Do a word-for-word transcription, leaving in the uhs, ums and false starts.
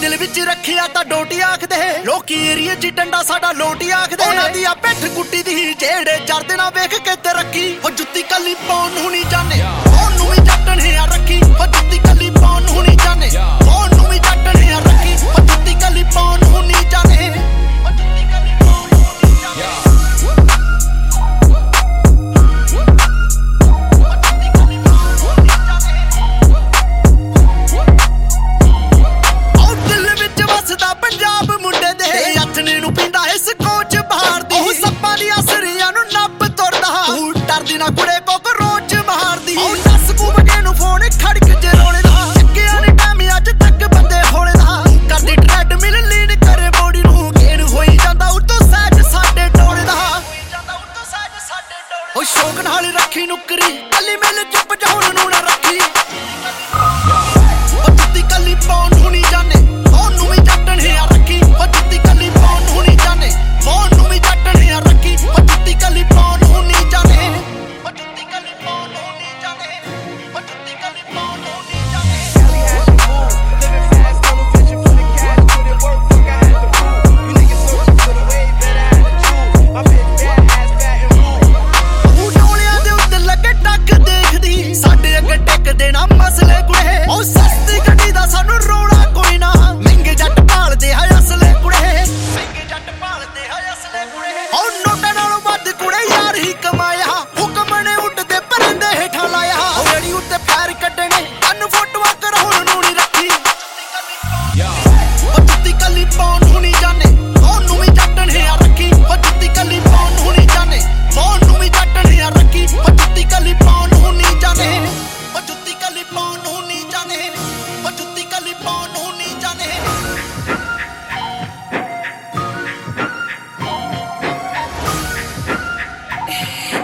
दिल विच रखिया तां डोटी आखदे लोकी एरिए च डंडा साडा लोटी आखदे उन्हां दी आ पिठ कुट्टी दी जेड़े चरदे ना वेख के ते रखी ओ जुत्ती कली पाउण नूं नी जाने ओनू भी जट ने आ रखी ओ जुत्ती कली पाउण नूं नी जाने ओनू भी जट ने आ रखी ओ जुत्ती कली पाउण नूं नी जाने ओ जुत्ती कली पाउण नूं नी जाने ना कुड़े कोकरोच मारदी दस कू वजे नू फोन खड़क जे रोले दा चक्किया ने टाइम अज तक बंदे होले दा करदी ट्रेडमिल लीन करे बॉडी नू गेन होई जांदा उतो सहज साडे टोले दा जांदा उतो सहज साडे टोले ओ शौक नाल रखी नुकरी कली मिल चुप जाउन नू ना रखी ओ जुत्ती कली पाउण नू नी जाने ओनू भी जट ने आ रखी ओ जुत्ती कली पाउण नू नी जाने ओनू भी जट ने आ रखी ओ जुत्ती कली पाउण नू नी जाने Yeah.